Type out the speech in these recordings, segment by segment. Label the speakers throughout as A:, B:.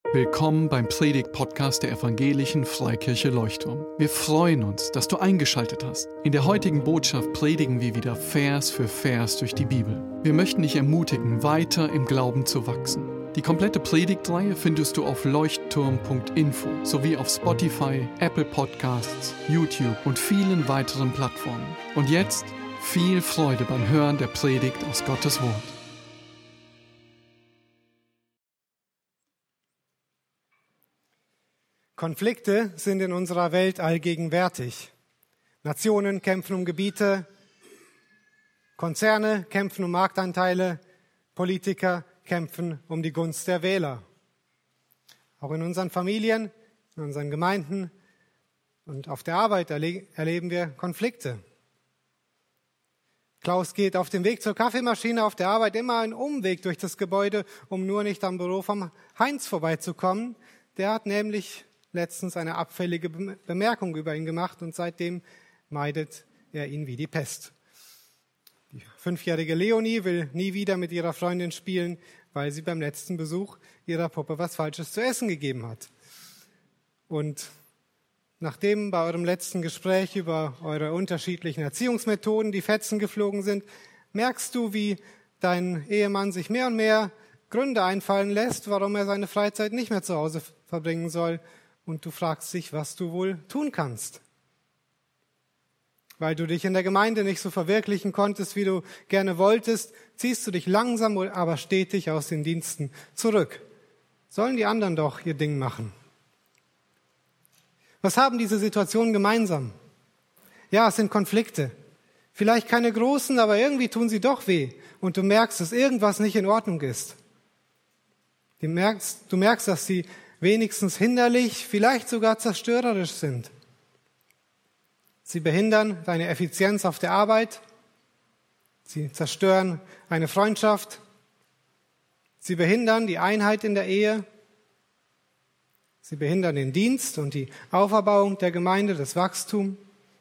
A: Willkommen beim Predigt-Podcast der Evangelischen Freikirche Leuchtturm. Wir freuen uns, dass du eingeschaltet hast. In der heutigen Botschaft predigen wir wieder Vers für Vers durch die Bibel. Wir möchten dich ermutigen, weiter im Glauben zu wachsen. Die komplette Predigtreihe findest du auf leuchtturm.info sowie auf Spotify, Apple Podcasts, YouTube und vielen weiteren Plattformen. Und jetzt viel Freude beim Hören der Predigt aus Gottes Wort.
B: Konflikte sind in unserer Welt allgegenwärtig. Nationen kämpfen um Gebiete, Konzerne kämpfen um Marktanteile, Politiker kämpfen um die Gunst der Wähler. Auch in unseren Familien, in unseren Gemeinden und auf der Arbeit erleben wir Konflikte. Klaus geht auf dem Weg zur Kaffeemaschine auf der Arbeit immer einen Umweg durch das Gebäude, um nur nicht am Büro vom Heinz vorbeizukommen. Der hat nämlich letztens eine abfällige Bemerkung über ihn gemacht und seitdem meidet er ihn wie die Pest. Die 5-jährige Leonie will nie wieder mit ihrer Freundin spielen, weil sie beim letzten Besuch ihrer Puppe was Falsches zu essen gegeben hat. Und nachdem bei eurem letzten Gespräch über eure unterschiedlichen Erziehungsmethoden die Fetzen geflogen sind, merkst du, wie dein Ehemann sich mehr und mehr Gründe einfallen lässt, warum er seine Freizeit nicht mehr zu Hause verbringen soll. Und du fragst dich, was du wohl tun kannst. Weil du dich in der Gemeinde nicht so verwirklichen konntest, wie du gerne wolltest, ziehst du dich langsam, aber stetig aus den Diensten zurück. Sollen die anderen doch ihr Ding machen. Was haben diese Situationen gemeinsam? Ja, es sind Konflikte. Vielleicht keine großen, aber irgendwie tun sie doch weh. Und du merkst, dass irgendwas nicht in Ordnung ist. Du merkst, dass sie wenigstens hinderlich, vielleicht sogar zerstörerisch sind. Sie behindern deine Effizienz auf der Arbeit. Sie zerstören eine Freundschaft. Sie behindern die Einheit in der Ehe. Sie behindern den Dienst und die Auferbauung der Gemeinde, das Wachstum.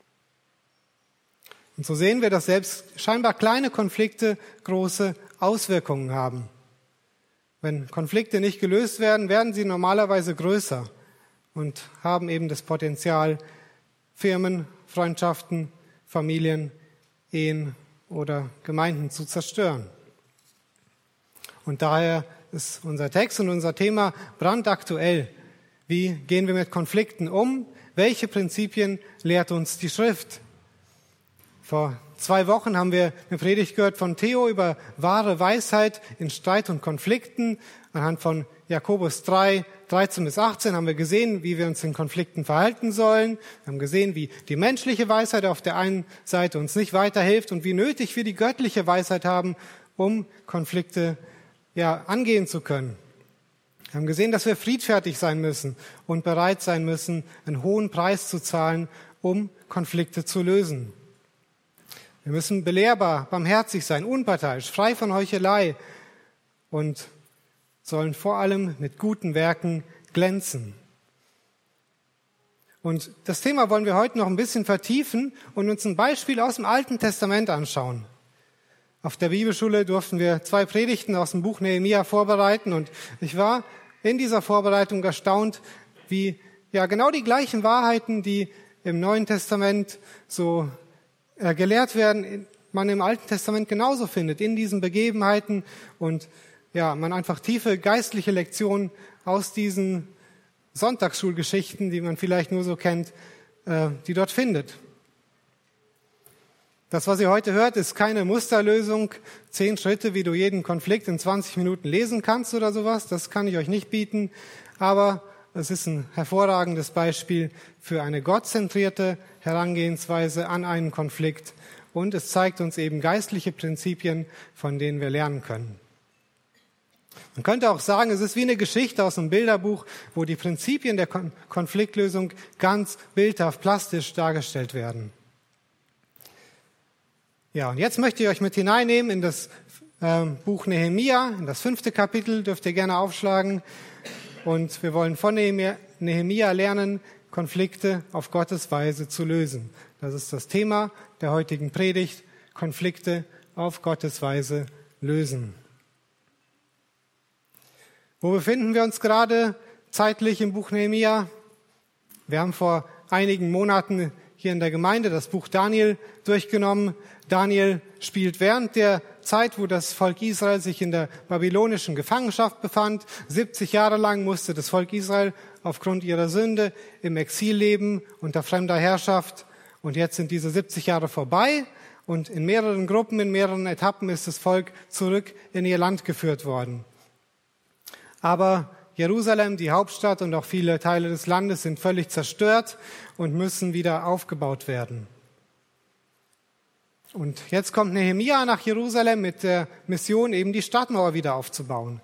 B: Und so sehen wir, dass selbst scheinbar kleine Konflikte große Auswirkungen haben. Wenn Konflikte nicht gelöst werden, werden sie normalerweise größer und haben eben das Potenzial, Firmen, Freundschaften, Familien, Ehen oder Gemeinden zu zerstören. Und daher ist unser Text und unser Thema brandaktuell. Wie gehen wir mit Konflikten um? Welche Prinzipien lehrt uns die Schrift? Vor 2 Wochen haben wir eine Predigt gehört von Theo über wahre Weisheit in Streit und Konflikten. Anhand von Jakobus 3, 13 bis 18 haben wir gesehen, wie wir uns in Konflikten verhalten sollen. Wir haben gesehen, wie die menschliche Weisheit auf der einen Seite uns nicht weiterhilft und wie nötig wir die göttliche Weisheit haben, um Konflikte angehen zu können. Wir haben gesehen, dass wir friedfertig sein müssen und bereit sein müssen, einen hohen Preis zu zahlen, um Konflikte zu lösen. Wir müssen belehrbar, barmherzig sein, unparteiisch, frei von Heuchelei und sollen vor allem mit guten Werken glänzen. Und das Thema wollen wir heute noch ein bisschen vertiefen und uns ein Beispiel aus dem Alten Testament anschauen. Auf der Bibelschule durften wir 2 Predigten aus dem Buch Nehemia vorbereiten und ich war in dieser Vorbereitung erstaunt, wie genau die gleichen Wahrheiten, die im Neuen Testament so gelehrt werden, man im Alten Testament genauso findet, in diesen Begebenheiten und man einfach tiefe geistliche Lektionen aus diesen Sonntagsschulgeschichten, die man vielleicht nur so kennt, die dort findet. Das, was ihr heute hört, ist keine Musterlösung, 10 Schritte, wie du jeden Konflikt in 20 Minuten lesen kannst oder sowas, das kann ich euch nicht bieten, aber es ist ein hervorragendes Beispiel für eine gottzentrierte Herangehensweise an einen Konflikt und es zeigt uns eben geistliche Prinzipien, von denen wir lernen können. Man könnte auch sagen, es ist wie eine Geschichte aus einem Bilderbuch, wo die Prinzipien der Konfliktlösung ganz bildhaft, plastisch dargestellt werden. Ja, und jetzt möchte ich euch mit hineinnehmen in das Buch Nehemia, in das 5. Kapitel, dürft ihr gerne aufschlagen. Und wir wollen von Nehemia lernen, Konflikte auf Gottes Weise zu lösen. Das ist das Thema der heutigen Predigt, Konflikte auf Gottes Weise lösen. Wo befinden wir uns gerade? zeitlich im Buch Nehemia. Wir haben vor einigen Monaten hier in der Gemeinde das Buch Daniel durchgenommen. Daniel spielt während der Zeit, wo das Volk Israel sich in der babylonischen Gefangenschaft befand. 70 Jahre lang musste das Volk Israel aufgrund ihrer Sünde im Exil leben, unter fremder Herrschaft. Und jetzt sind diese 70 Jahre vorbei und in mehreren Gruppen, in mehreren Etappen ist das Volk zurück in ihr Land geführt worden. Aber Jerusalem, die Hauptstadt und auch viele Teile des Landes sind völlig zerstört und müssen wieder aufgebaut werden. Und jetzt kommt Nehemia nach Jerusalem mit der Mission, eben die Stadtmauer wieder aufzubauen.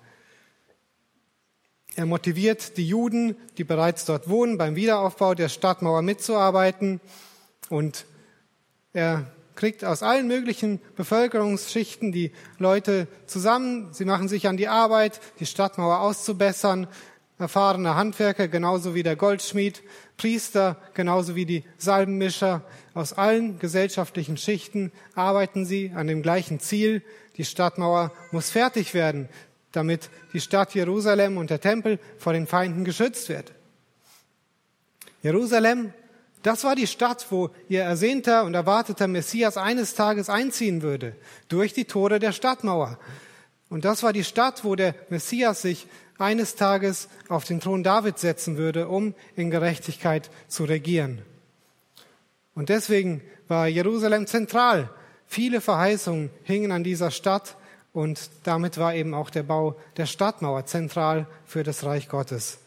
B: Er motiviert die Juden, die bereits dort wohnen, beim Wiederaufbau der Stadtmauer mitzuarbeiten. Und er kriegt aus allen möglichen Bevölkerungsschichten die Leute zusammen. Sie machen sich an die Arbeit, die Stadtmauer auszubessern. Erfahrene Handwerker, genauso wie der Goldschmied, Priester, genauso wie die Salbenmischer. Aus allen gesellschaftlichen Schichten arbeiten sie an dem gleichen Ziel. Die Stadtmauer muss fertig werden, damit die Stadt Jerusalem und der Tempel vor den Feinden geschützt wird. Jerusalem, das war die Stadt, wo ihr ersehnter und erwarteter Messias eines Tages einziehen würde, durch die Tore der Stadtmauer. Und das war die Stadt, wo der Messias sich eines Tages auf den Thron Davids setzen würde, um in Gerechtigkeit zu regieren. Und deswegen war Jerusalem zentral. Viele Verheißungen hingen an dieser Stadt und damit war eben auch der Bau der Stadtmauer zentral für das Reich Gottes.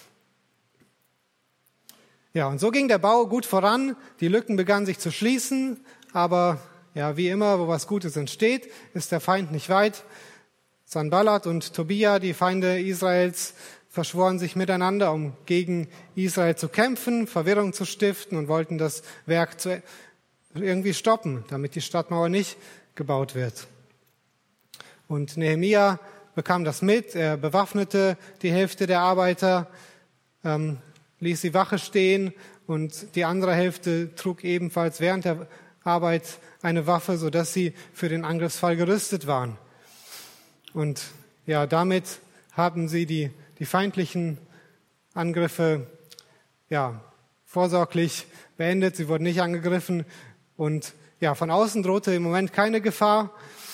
B: Ja, und so ging der Bau gut voran. Die Lücken begannen sich zu schließen, aber ja, wie immer, wo was Gutes entsteht, ist der Feind nicht weit. Sanballat und Tobia, die Feinde Israels, verschworen sich miteinander, um gegen Israel zu kämpfen, Verwirrung zu stiften und wollten das Werk irgendwie stoppen, damit die Stadtmauer nicht gebaut wird. Und Nehemia bekam das mit, er bewaffnete die Hälfte der Arbeiter, ließ die Wache stehen und die andere Hälfte trug ebenfalls während der Arbeit eine Waffe, sodass sie für den Angriffsfall gerüstet waren. Und ja, damit haben sie die feindlichen Angriffe vorsorglich beendet. Sie wurden nicht angegriffen und ja, von außen drohte im Moment keine Gefahr.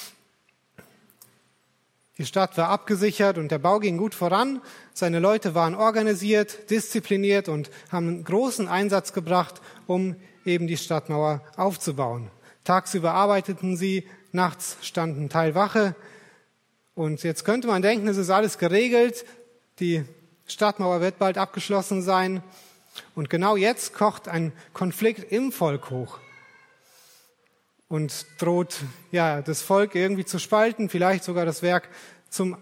B: Die Stadt war abgesichert und der Bau ging gut voran. Seine Leute waren organisiert, diszipliniert und haben einen großen Einsatz gebracht, um eben die Stadtmauer aufzubauen. Tagsüber arbeiteten sie, nachts standen Teil Wache. Und jetzt könnte man denken, es ist alles geregelt. Die Stadtmauer wird bald abgeschlossen sein. Und genau jetzt kocht ein Konflikt im Volk hoch und droht das Volk irgendwie zu spalten, vielleicht sogar das Werk zum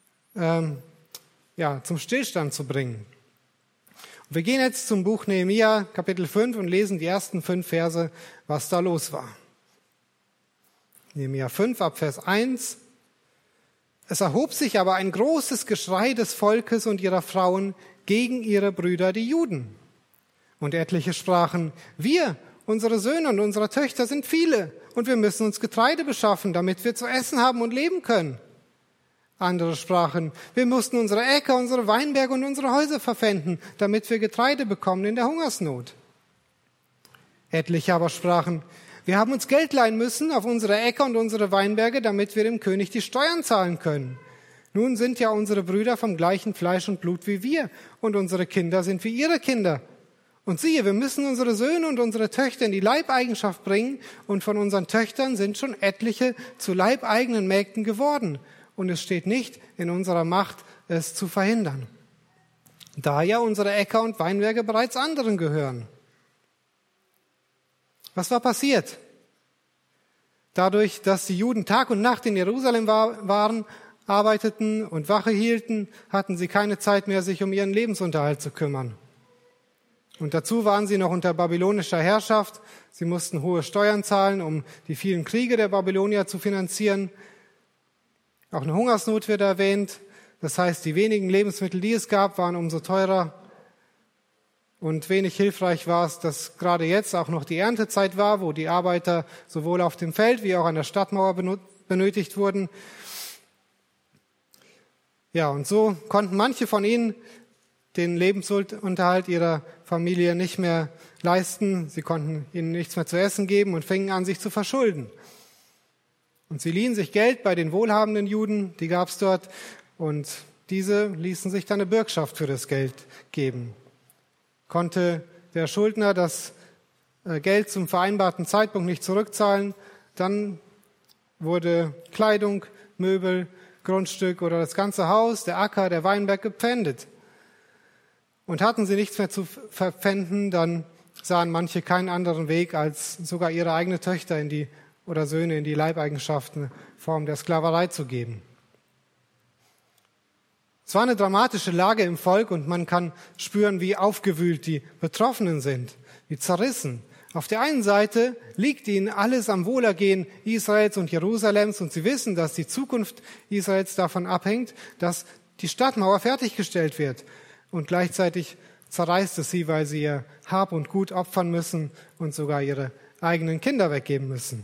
B: Stillstand zu bringen. Und wir gehen jetzt zum Buch Nehemia, Kapitel 5 und lesen die ersten 5 Verse, was da los war. Nehemia 5 ab Vers 1. Es erhob sich aber ein großes Geschrei des Volkes und ihrer Frauen gegen ihre Brüder, die Juden. Und etliche sprachen, wir, unsere Söhne und unsere Töchter sind viele und wir müssen uns Getreide beschaffen, damit wir zu essen haben und leben können. Andere sprachen, wir mussten unsere Äcker, unsere Weinberge und unsere Häuser verpfänden, damit wir Getreide bekommen in der Hungersnot. Etliche aber sprachen, wir haben uns Geld leihen müssen auf unsere Äcker und unsere Weinberge, damit wir dem König die Steuern zahlen können. Nun sind ja unsere Brüder vom gleichen Fleisch und Blut wie wir und unsere Kinder sind wie ihre Kinder. Und siehe, wir müssen unsere Söhne und unsere Töchter in die Leibeigenschaft bringen und von unseren Töchtern sind schon etliche zu leibeigenen Mägden geworden. Und es steht nicht in unserer Macht, es zu verhindern. Da ja unsere Äcker und Weinberge bereits anderen gehören. Was war passiert? Dadurch, dass die Juden Tag und Nacht in Jerusalem waren, arbeiteten und Wache hielten, hatten sie keine Zeit mehr, sich um ihren Lebensunterhalt zu kümmern. Und dazu waren sie noch unter babylonischer Herrschaft. Sie mussten hohe Steuern zahlen, um die vielen Kriege der Babylonier zu finanzieren. Auch eine Hungersnot wird erwähnt. Das heißt, die wenigen Lebensmittel, die es gab, waren umso teurer. Und wenig hilfreich war es, dass gerade jetzt auch noch die Erntezeit war, wo die Arbeiter sowohl auf dem Feld wie auch an der Stadtmauer benötigt wurden. Ja, und so konnten manche von ihnen den Lebensunterhalt ihrer Familie nicht mehr leisten. Sie konnten ihnen nichts mehr zu essen geben und fingen an, sich zu verschulden. Und sie liehen sich Geld bei den wohlhabenden Juden, die gab es dort, und diese ließen sich dann eine Bürgschaft für das Geld geben. Konnte der Schuldner das Geld zum vereinbarten Zeitpunkt nicht zurückzahlen, dann wurde Kleidung, Möbel, Grundstück oder das ganze Haus, der Acker, der Weinberg gepfändet. Und hatten sie nichts mehr zu verpfänden, dann sahen manche keinen anderen Weg, als sogar ihre eigenen Töchter oder Söhne in die Leibeigenschaften in Form der Sklaverei zu geben. Es war eine dramatische Lage im Volk und man kann spüren, wie aufgewühlt die Betroffenen sind, wie zerrissen. Auf der einen Seite liegt ihnen alles am Wohlergehen Israels und Jerusalems und sie wissen, dass die Zukunft Israels davon abhängt, dass die Stadtmauer fertiggestellt wird. Und gleichzeitig zerreißt es sie, weil sie ihr Hab und Gut opfern müssen und sogar ihre eigenen Kinder weggeben müssen.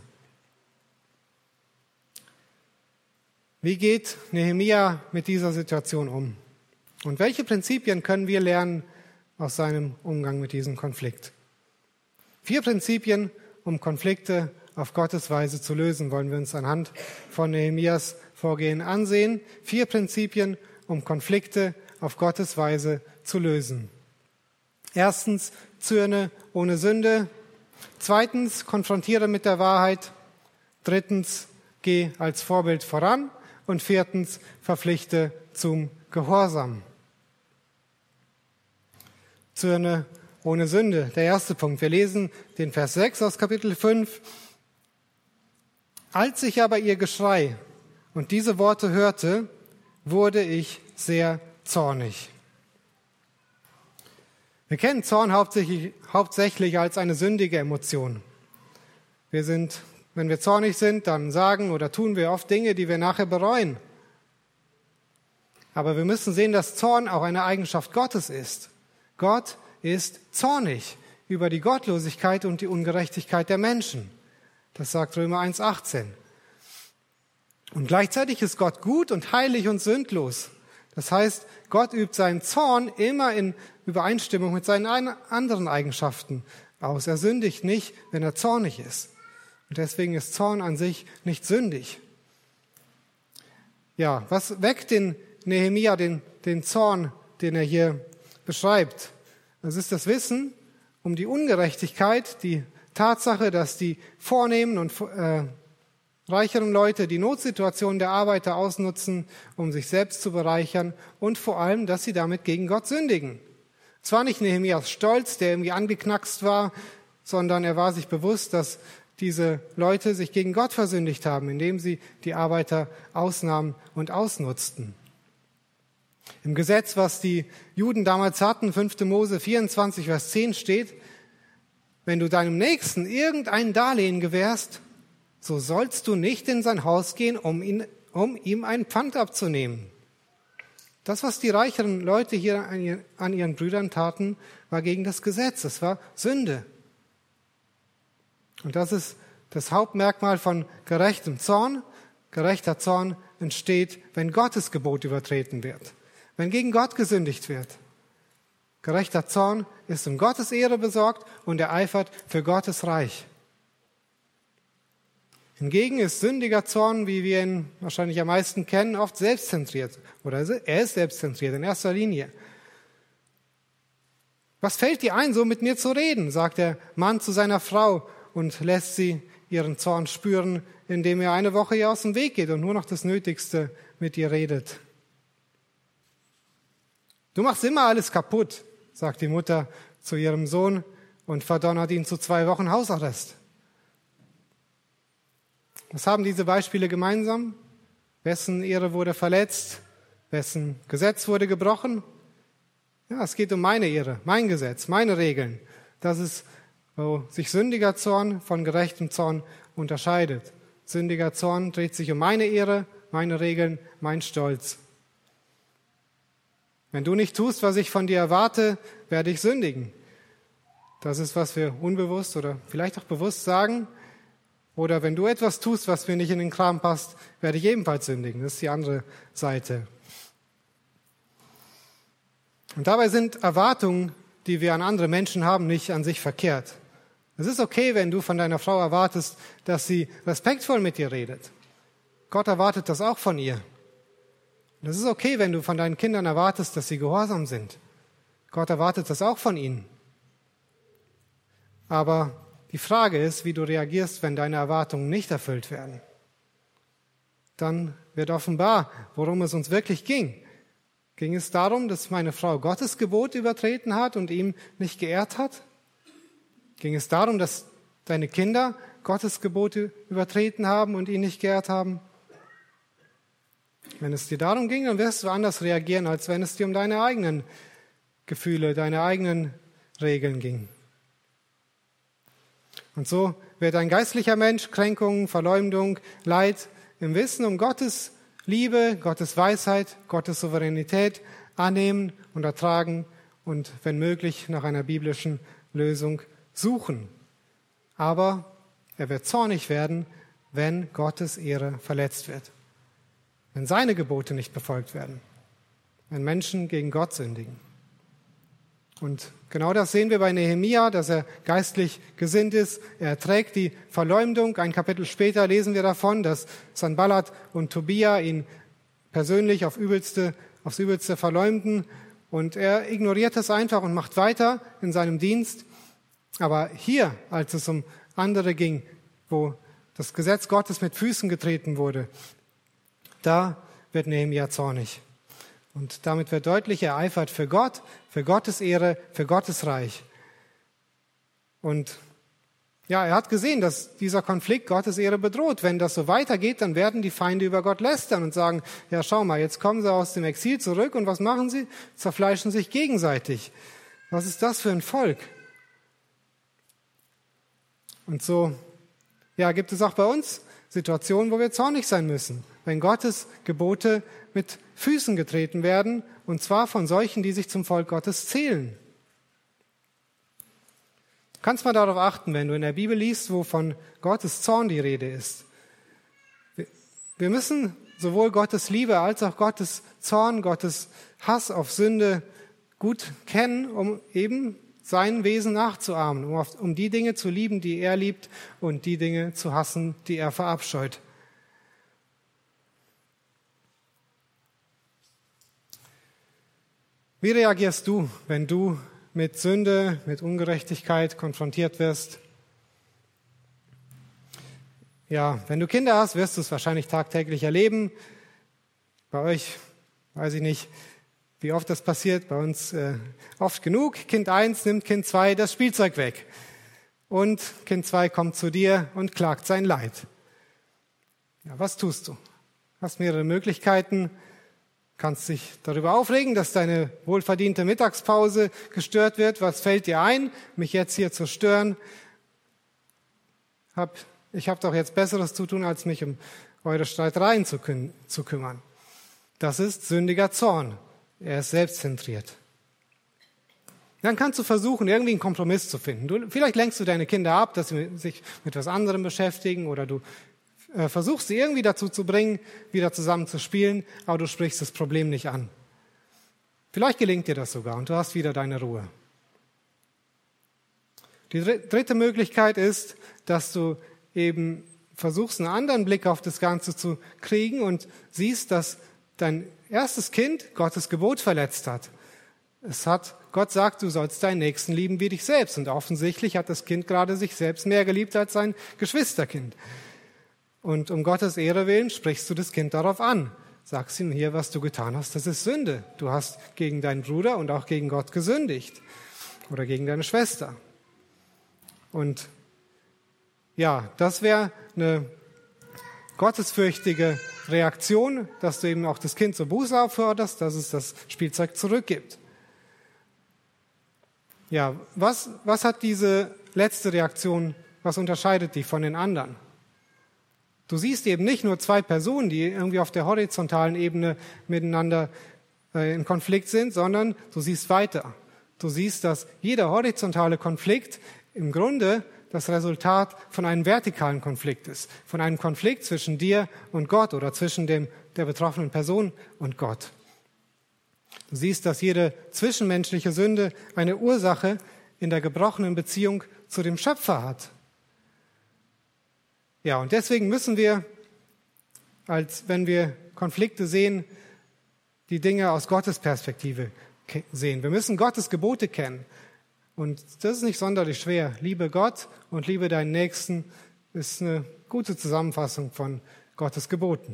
B: Wie geht Nehemia mit dieser Situation um? Und welche Prinzipien können wir lernen aus seinem Umgang mit diesem Konflikt? 4 Prinzipien, um Konflikte auf Gottes Weise zu lösen, wollen wir uns anhand von Nehemias Vorgehen ansehen. 4 Prinzipien, um Konflikte auf Gottes Weise zu lösen. 1. Zürne ohne Sünde. 2. Konfrontiere mit der Wahrheit. 3. Geh als Vorbild voran. Und 4. Verpflichte zum Gehorsam. Zürne ohne Sünde, der erste Punkt. Wir lesen den Vers 6 aus Kapitel 5. Als ich aber ihr Geschrei und diese Worte hörte, wurde ich sehr zornig. Wir kennen Zorn hauptsächlich als eine sündige Emotion. Wenn wir zornig sind, dann sagen oder tun wir oft Dinge, die wir nachher bereuen. Aber wir müssen sehen, dass Zorn auch eine Eigenschaft Gottes ist. Gott ist zornig über die Gottlosigkeit und die Ungerechtigkeit der Menschen. Das sagt Römer 1,18. Und gleichzeitig ist Gott gut und heilig und sündlos. Das heißt, Gott übt seinen Zorn immer in Übereinstimmung mit seinen anderen Eigenschaften aus. Er sündigt nicht, wenn er zornig ist. Und deswegen ist Zorn an sich nicht sündig. Ja, was weckt den Nehemia den Zorn, den er hier beschreibt? Das ist das Wissen um die Ungerechtigkeit, die Tatsache, dass die vornehmen und reicheren Leute die Notsituation der Arbeiter ausnutzen, um sich selbst zu bereichern und vor allem, dass sie damit gegen Gott sündigen. Es war nicht Nehemias Stolz, der irgendwie angeknackst war, sondern er war sich bewusst, dass diese Leute sich gegen Gott versündigt haben, indem sie die Arbeiter ausnahmen und ausnutzten. Im Gesetz, was die Juden damals hatten, 5. Mose 24, Vers 10 steht, wenn du deinem Nächsten irgendein Darlehen gewährst, so sollst du nicht in sein Haus gehen, um ihm ein Pfand abzunehmen. Das, was die reicheren Leute hier an ihren Brüdern taten, war gegen das Gesetz. Es war Sünde. Und das ist das Hauptmerkmal von gerechtem Zorn. Gerechter Zorn entsteht, wenn Gottes Gebot übertreten wird, wenn gegen Gott gesündigt wird. Gerechter Zorn ist um Gottes Ehre besorgt und er eifert für Gottes Reich. Hingegen ist sündiger Zorn, wie wir ihn wahrscheinlich am meisten kennen, oft selbstzentriert. Oder er ist selbstzentriert in erster Linie. Was fällt dir ein, so mit mir zu reden, sagt der Mann zu seiner Frau und lässt sie ihren Zorn spüren, indem er eine Woche ihr aus dem Weg geht und nur noch das Nötigste mit ihr redet. Du machst immer alles kaputt, sagt die Mutter zu ihrem Sohn und verdonnert ihn zu 2 Wochen Hausarrest. Was haben diese Beispiele gemeinsam? Wessen Ehre wurde verletzt? Wessen Gesetz wurde gebrochen? Ja, es geht um meine Ehre, mein Gesetz, meine Regeln. Das ist, wo sich sündiger Zorn von gerechtem Zorn unterscheidet. Sündiger Zorn dreht sich um meine Ehre, meine Regeln, mein Stolz. Wenn du nicht tust, was ich von dir erwarte, werde ich sündigen. Das ist, was wir unbewusst oder vielleicht auch bewusst sagen. Oder wenn du etwas tust, was mir nicht in den Kram passt, werde ich ebenfalls sündigen. Das ist die andere Seite. Und dabei sind Erwartungen, die wir an andere Menschen haben, nicht an sich verkehrt. Es ist okay, wenn du von deiner Frau erwartest, dass sie respektvoll mit dir redet. Gott erwartet das auch von ihr. Und es ist okay, wenn du von deinen Kindern erwartest, dass sie gehorsam sind. Gott erwartet das auch von ihnen. Aber die Frage ist, wie du reagierst, wenn deine Erwartungen nicht erfüllt werden. Dann wird offenbar, worum es uns wirklich ging. Ging es darum, dass meine Frau Gottes Gebot übertreten hat und ihm nicht geehrt hat? Ging es darum, dass deine Kinder Gottes Gebote übertreten haben und ihn nicht geehrt haben? Wenn es dir darum ging, dann wirst du anders reagieren, als wenn es dir um deine eigenen Gefühle, deine eigenen Regeln ging. Und so wird ein geistlicher Mensch Kränkungen, Verleumdung, Leid im Wissen um Gottes Liebe, Gottes Weisheit, Gottes Souveränität annehmen und ertragen und, wenn möglich, nach einer biblischen Lösung suchen. Aber er wird zornig werden, wenn Gottes Ehre verletzt wird, wenn seine Gebote nicht befolgt werden, wenn Menschen gegen Gott sündigen. Und genau das sehen wir bei Nehemia, dass er geistlich gesinnt ist. Er erträgt die Verleumdung. Ein Kapitel später lesen wir davon, dass Sanballat und Tobia ihn persönlich aufs Übelste verleumden. Und er ignoriert das einfach und macht weiter in seinem Dienst. Aber hier, als es um andere ging, wo das Gesetz Gottes mit Füßen getreten wurde, da wird Nehemia zornig. Und damit wird deutlich, er eifert für Gott, für Gottes Ehre, für Gottes Reich. Und ja, er hat gesehen, dass dieser Konflikt Gottes Ehre bedroht. Wenn das so weitergeht, dann werden die Feinde über Gott lästern und sagen, ja, schau mal, jetzt kommen sie aus dem Exil zurück und was machen sie? Zerfleischen sich gegenseitig. Was ist das für ein Volk? Und so, ja, gibt es auch bei uns Situationen, wo wir zornig sein müssen, wenn Gottes Gebote mit Füßen getreten werden, und zwar von solchen, die sich zum Volk Gottes zählen. Du kannst mal darauf achten, wenn du in der Bibel liest, wo von Gottes Zorn die Rede ist. Wir müssen sowohl Gottes Liebe als auch Gottes Zorn, Gottes Hass auf Sünde gut kennen, um eben sein Wesen nachzuahmen, um die Dinge zu lieben, die er liebt, und die Dinge zu hassen, die er verabscheut. Wie reagierst du, wenn du mit Sünde, mit Ungerechtigkeit konfrontiert wirst? Ja, wenn du Kinder hast, wirst du es wahrscheinlich tagtäglich erleben. Bei euch weiß ich nicht, wie oft das passiert. Bei uns oft genug. Kind 1 nimmt Kind 2 das Spielzeug weg. Und Kind 2 kommt zu dir und klagt sein Leid. Ja, was tust du? Du hast mehrere Möglichkeiten. Kannst dich darüber aufregen, dass deine wohlverdiente Mittagspause gestört wird. Was fällt dir ein, mich jetzt hier zu stören? Ich habe doch jetzt Besseres zu tun, als mich um eure Streitereien zu kümmern. Das ist sündiger Zorn. Er ist selbstzentriert. Dann kannst du versuchen, irgendwie einen Kompromiss zu finden. Vielleicht lenkst du deine Kinder ab, dass sie sich mit was anderem beschäftigen, oder du versuchst sie irgendwie dazu zu bringen, wieder zusammen zu spielen, aber du sprichst das Problem nicht an. Vielleicht gelingt dir das sogar und du hast wieder deine Ruhe. Die dritte Möglichkeit ist, dass du eben versuchst, einen anderen Blick auf das Ganze zu kriegen und siehst, dass dein erstes Kind Gottes Gebot verletzt hat. Gott sagt, du sollst deinen Nächsten lieben wie dich selbst. Und offensichtlich hat das Kind gerade sich selbst mehr geliebt als sein Geschwisterkind. Und um Gottes Ehre willen sprichst du das Kind darauf an. Sagst ihm hier, was du getan hast, das ist Sünde. Du hast gegen deinen Bruder und auch gegen Gott gesündigt. Oder gegen deine Schwester. Und ja, das wäre eine gottesfürchtige Reaktion, dass du eben auch das Kind zur Buße aufforderst, dass es das Spielzeug zurückgibt. Ja, was hat diese letzte Reaktion, was unterscheidet die von den anderen? Du siehst eben nicht nur zwei Personen, die irgendwie auf der horizontalen Ebene miteinander in Konflikt sind, sondern du siehst weiter. Du siehst, dass jeder horizontale Konflikt im Grunde das Resultat von einem vertikalen Konflikt ist. Von einem Konflikt zwischen dir und Gott oder zwischen der betroffenen Person und Gott. Du siehst, dass jede zwischenmenschliche Sünde eine Ursache in der gebrochenen Beziehung zu dem Schöpfer hat. Ja, und deswegen müssen wir, als wenn wir Konflikte sehen, die Dinge aus Gottes Perspektive sehen. Wir müssen Gottes Gebote kennen. Und das ist nicht sonderlich schwer. Liebe Gott und liebe deinen Nächsten ist eine gute Zusammenfassung von Gottes Geboten.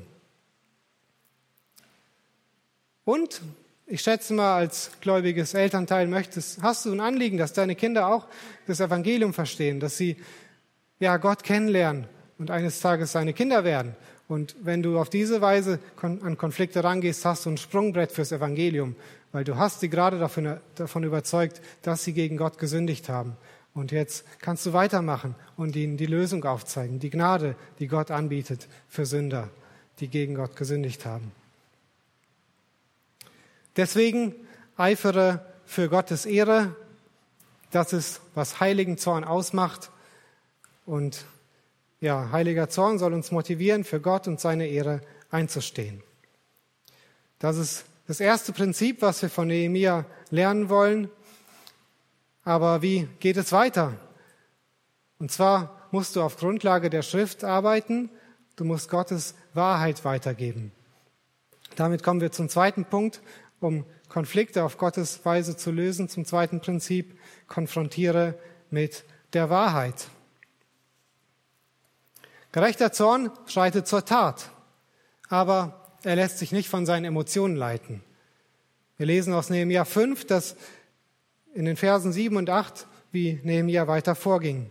B: Und ich schätze mal, als gläubiges Elternteil hast du ein Anliegen, dass deine Kinder auch das Evangelium verstehen, dass sie Gott kennenlernen und eines Tages seine Kinder werden. Und wenn du auf diese Weise an Konflikte rangehst, hast du ein Sprungbrett fürs Evangelium, weil du hast sie gerade davon überzeugt, dass sie gegen Gott gesündigt haben. Und jetzt kannst du weitermachen und ihnen die Lösung aufzeigen, die Gnade, die Gott anbietet für Sünder, die gegen Gott gesündigt haben. Deswegen eifere für Gottes Ehre. Das ist, was heiligen Zorn ausmacht. Und heiliger Zorn soll uns motivieren, für Gott und seine Ehre einzustehen. Das ist das erste Prinzip, was wir von Nehemia lernen wollen. Aber wie geht es weiter? Und zwar musst du auf Grundlage der Schrift arbeiten. Du musst Gottes Wahrheit weitergeben. Damit kommen wir zum zweiten Punkt, um Konflikte auf Gottes Weise zu lösen. Zum zweiten Prinzip, konfrontiere mit der Wahrheit. Gerechter Zorn schreitet zur Tat, aber er lässt sich nicht von seinen Emotionen leiten. Wir lesen aus Nehemia 5, dass in den Versen 7 und 8, wie Nehemia weiter vorging.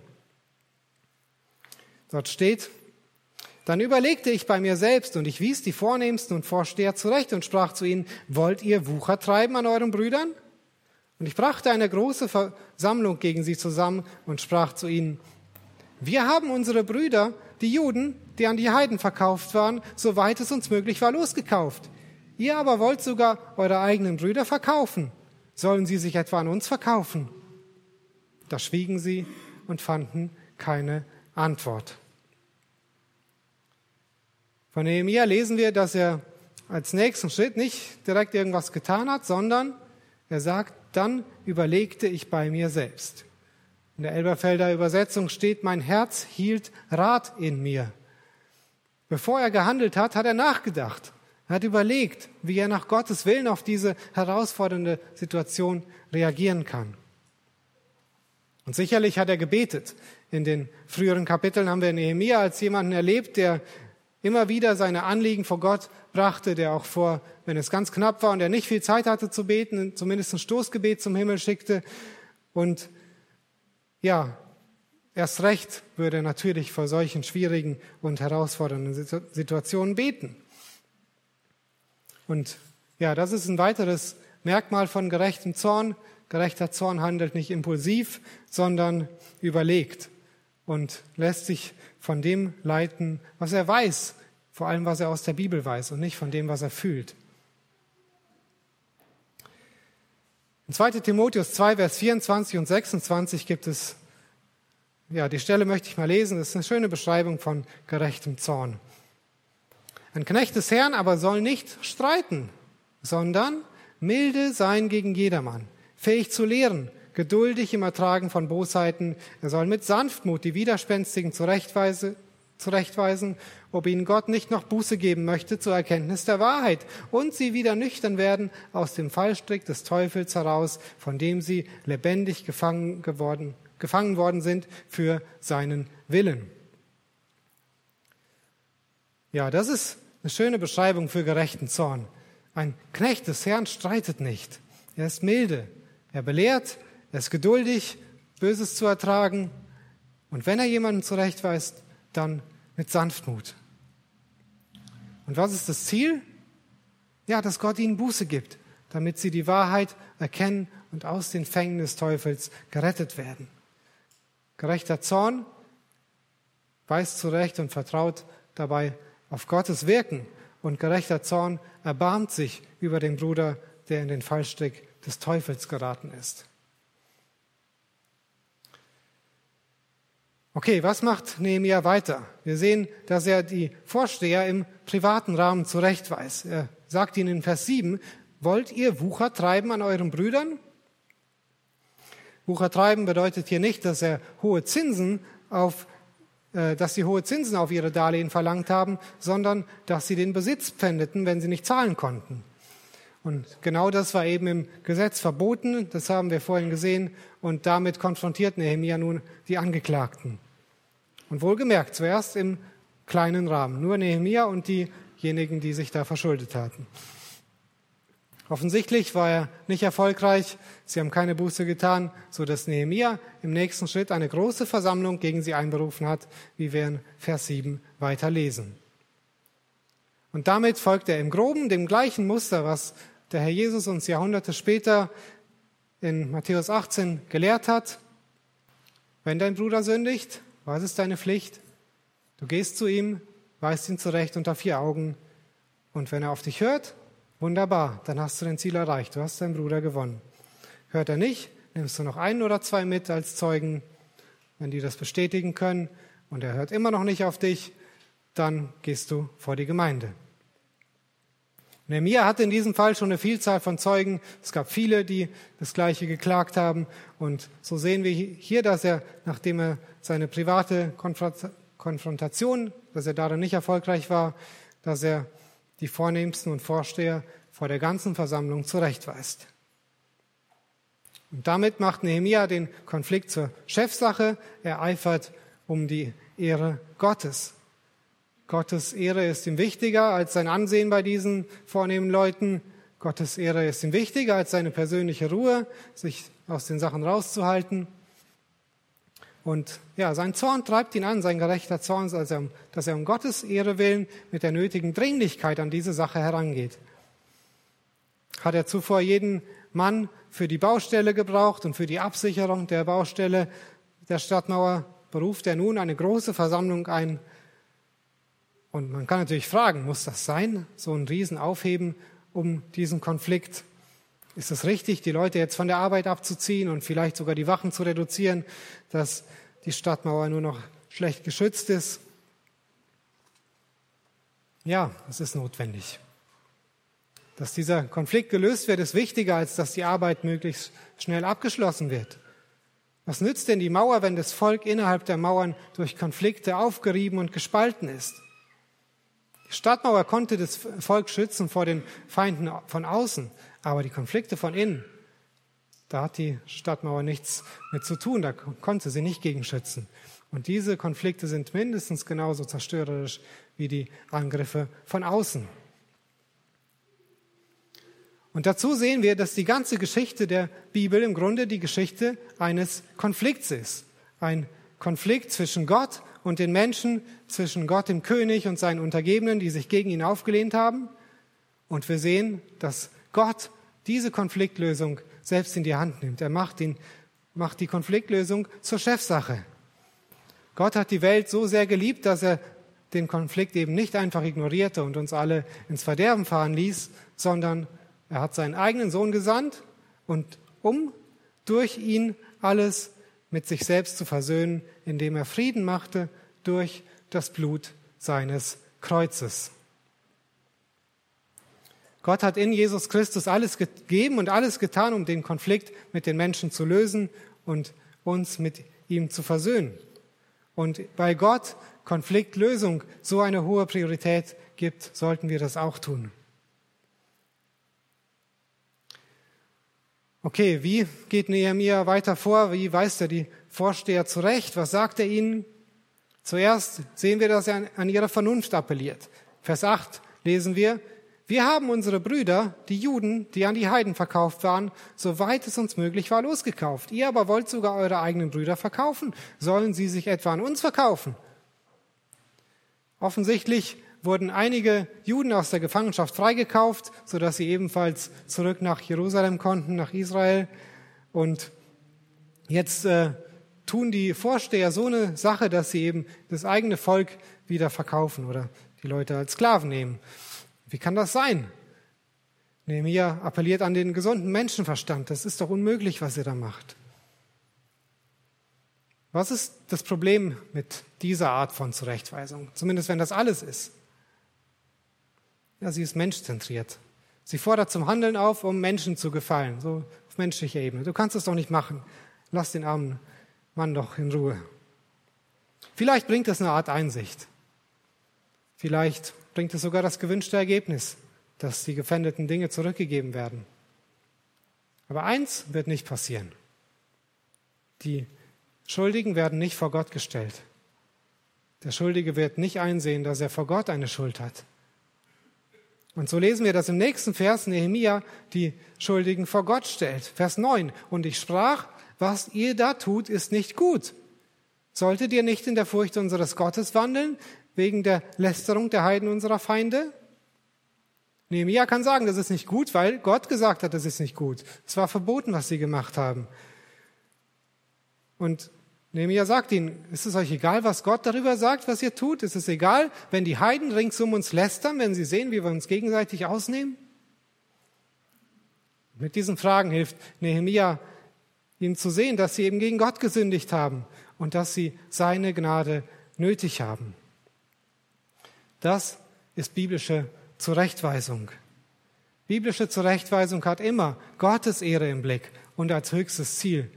B: Dort steht: Dann überlegte ich bei mir selbst und ich wies die Vornehmsten und Vorsteher zurecht und sprach zu ihnen: Wollt ihr Wucher treiben an euren Brüdern? Und ich brachte eine große Versammlung gegen sie zusammen und sprach zu ihnen: Wir haben unsere Brüder, die Juden, die an die Heiden verkauft waren, soweit es uns möglich war, losgekauft. Ihr aber wollt sogar eure eigenen Brüder verkaufen. Sollen sie sich etwa an uns verkaufen? Da schwiegen sie und fanden keine Antwort. Von Nehemia lesen wir, dass er als nächsten Schritt nicht direkt irgendwas getan hat, sondern er sagt: Dann überlegte ich bei mir selbst. In der Elberfelder Übersetzung steht: Mein Herz hielt Rat in mir. Bevor er gehandelt hat, hat er nachgedacht. Er hat überlegt, wie er nach Gottes Willen auf diese herausfordernde Situation reagieren kann. Und sicherlich hat er gebetet. In den früheren Kapiteln haben wir Nehemia als jemanden erlebt, der immer wieder seine Anliegen vor Gott brachte, der auch wenn es ganz knapp war und er nicht viel Zeit hatte zu beten, zumindest ein Stoßgebet zum Himmel schickte. Und erst recht würde er natürlich vor solchen schwierigen und herausfordernden Situationen beten. Und das ist ein weiteres Merkmal von gerechtem Zorn. Gerechter Zorn handelt nicht impulsiv, sondern überlegt und lässt sich von dem leiten, was er weiß, vor allem was er aus der Bibel weiß und nicht von dem, was er fühlt. In 2. Timotheus 2, Vers 24 und 26 gibt es, die Stelle möchte ich mal lesen, das ist eine schöne Beschreibung von gerechtem Zorn. Ein Knecht des Herrn aber soll nicht streiten, sondern milde sein gegen jedermann, fähig zu lehren, geduldig im Ertragen von Bosheiten. Er soll mit Sanftmut die Widerspenstigen zurechtweisen, ob ihnen Gott nicht noch Buße geben möchte zur Erkenntnis der Wahrheit und sie wieder nüchtern werden aus dem Fallstrick des Teufels heraus, von dem sie lebendig gefangen worden sind für seinen Willen. Das ist eine schöne Beschreibung für gerechten Zorn. Ein Knecht des Herrn streitet nicht. Er ist milde, er belehrt, er ist geduldig, Böses zu ertragen. Und wenn er jemanden zurechtweist, dann mit Sanftmut. Und was ist das Ziel? Dass Gott ihnen Buße gibt, damit sie die Wahrheit erkennen und aus den Fängen des Teufels gerettet werden. Gerechter Zorn weist zurecht und vertraut dabei auf Gottes Wirken. Und gerechter Zorn erbarmt sich über den Bruder, der in den Fallstrick des Teufels geraten ist. Okay, was macht Nehemia weiter? Wir sehen, dass er die Vorsteher im privaten Rahmen zurechtweist. Er sagt ihnen in Vers 7, wollt ihr Wucher treiben an euren Brüdern? Wucher treiben bedeutet hier nicht, dass sie hohe Zinsen auf ihre Darlehen verlangt haben, sondern dass sie den Besitz pfändeten, wenn sie nicht zahlen konnten. Und genau das war eben im Gesetz verboten, das haben wir vorhin gesehen, und damit konfrontiert Nehemia nun die Angeklagten. Und wohlgemerkt, zuerst im kleinen Rahmen, nur Nehemia und diejenigen, die sich da verschuldet hatten. Offensichtlich war er nicht erfolgreich, sie haben keine Buße getan, sodass Nehemia im nächsten Schritt eine große Versammlung gegen sie einberufen hat, wie wir in Vers 7 weiter lesen. Und damit folgt er im Groben dem gleichen Muster, was der Herr Jesus uns Jahrhunderte später in Matthäus 18 gelehrt hat. Wenn dein Bruder sündigt, was ist deine Pflicht? Du gehst zu ihm, weist ihn zurecht unter 4 Augen, und wenn er auf dich hört, wunderbar, dann hast du dein Ziel erreicht, du hast deinen Bruder gewonnen. Hört er nicht, nimmst du noch 1 oder 2 mit als Zeugen, wenn die das bestätigen können, und er hört immer noch nicht auf dich, dann gehst du vor die Gemeinde. Nehemia hatte in diesem Fall schon eine Vielzahl von Zeugen. Es gab viele, die das Gleiche geklagt haben. Und so sehen wir hier, dass er, nachdem er seine private Konfrontation, dass er darin nicht erfolgreich war, dass er die Vornehmsten und Vorsteher vor der ganzen Versammlung zurechtweist. Und damit macht Nehemia den Konflikt zur Chefsache. Er eifert um die Ehre Gottes. Gottes Ehre ist ihm wichtiger als sein Ansehen bei diesen vornehmen Leuten. Gottes Ehre ist ihm wichtiger als seine persönliche Ruhe, sich aus den Sachen rauszuhalten. Und ja, sein Zorn treibt ihn an, sein gerechter Zorn, dass er um Gottes Ehre willen mit der nötigen Dringlichkeit an diese Sache herangeht. Hat er zuvor jeden Mann für die Baustelle gebraucht und für die Absicherung der Baustelle der Stadtmauer, beruft er nun eine große Versammlung ein. Und man kann natürlich fragen, muss das sein, so ein Riesenaufheben um diesen Konflikt? Ist es richtig, die Leute jetzt von der Arbeit abzuziehen und vielleicht sogar die Wachen zu reduzieren, dass die Stadtmauer nur noch schlecht geschützt ist? Ja, es ist notwendig. Dass dieser Konflikt gelöst wird, ist wichtiger, als dass die Arbeit möglichst schnell abgeschlossen wird. Was nützt denn die Mauer, wenn das Volk innerhalb der Mauern durch Konflikte aufgerieben und gespalten ist? Die Stadtmauer konnte das Volk schützen vor den Feinden von außen, aber die Konflikte von innen, da hat die Stadtmauer nichts mit zu tun, da konnte sie nicht gegen schützen. Und diese Konflikte sind mindestens genauso zerstörerisch wie die Angriffe von außen. Und dazu sehen wir, dass die ganze Geschichte der Bibel im Grunde die Geschichte eines Konflikts ist. Ein Konflikt zwischen Gott und den Menschen, zwischen Gott, dem König, und seinen Untergebenen, die sich gegen ihn aufgelehnt haben. Und wir sehen, dass Gott diese Konfliktlösung selbst in die Hand nimmt. Er macht die Konfliktlösung zur Chefsache. Gott hat die Welt so sehr geliebt, dass er den Konflikt eben nicht einfach ignorierte und uns alle ins Verderben fahren ließ, sondern er hat seinen eigenen Sohn gesandt, und um durch ihn alles mit sich selbst zu versöhnen, indem er Frieden machte durch das Blut seines Kreuzes. Gott hat in Jesus Christus alles gegeben und alles getan, um den Konflikt mit den Menschen zu lösen und uns mit ihm zu versöhnen. Und weil Gott Konfliktlösung so eine hohe Priorität gibt, sollten wir das auch tun. Okay, wie geht Nehemia weiter vor? Wie weist er die Vorsteher zurecht? Was sagt er ihnen? Zuerst sehen wir, dass er an ihre Vernunft appelliert. Vers 8 lesen wir: Wir haben unsere Brüder, die Juden, die an die Heiden verkauft waren, soweit es uns möglich war, losgekauft. Ihr aber wollt sogar eure eigenen Brüder verkaufen. Sollen sie sich etwa an uns verkaufen? Offensichtlich wurden einige Juden aus der Gefangenschaft freigekauft, sodass sie ebenfalls zurück nach Jerusalem konnten, nach Israel. Und jetzt tun die Vorsteher so eine Sache, dass sie eben das eigene Volk wieder verkaufen oder die Leute als Sklaven nehmen. Wie kann das sein? Nehemia appelliert an den gesunden Menschenverstand. Das ist doch unmöglich, was ihr da macht. Was ist das Problem mit dieser Art von Zurechtweisung? Zumindest wenn das alles ist. Ja, sie ist menschzentriert. Sie fordert zum Handeln auf, um Menschen zu gefallen, so auf menschlicher Ebene. Du kannst es doch nicht machen. Lass den armen Mann doch in Ruhe. Vielleicht bringt es eine Art Einsicht. Vielleicht bringt es sogar das gewünschte Ergebnis, dass die gefändeten Dinge zurückgegeben werden. Aber eins wird nicht passieren. Die Schuldigen werden nicht vor Gott gestellt. Der Schuldige wird nicht einsehen, dass er vor Gott eine Schuld hat. Und so lesen wir, dass im nächsten Vers Nehemia die Schuldigen vor Gott stellt. Vers 9. Und ich sprach, was ihr da tut, ist nicht gut. Solltet ihr nicht in der Furcht unseres Gottes wandeln, wegen der Lästerung der Heiden unserer Feinde? Nehemia kann sagen, das ist nicht gut, weil Gott gesagt hat, das ist nicht gut. Es war verboten, was sie gemacht haben. Und Nehemia sagt ihnen, ist es euch egal, was Gott darüber sagt, was ihr tut? Ist es egal, wenn die Heiden rings um uns lästern, wenn sie sehen, wie wir uns gegenseitig ausnehmen? Mit diesen Fragen hilft Nehemia ihnen zu sehen, dass sie eben gegen Gott gesündigt haben und dass sie seine Gnade nötig haben. Das ist biblische Zurechtweisung. Biblische Zurechtweisung hat immer Gottes Ehre im Blick und als höchstes Ziel.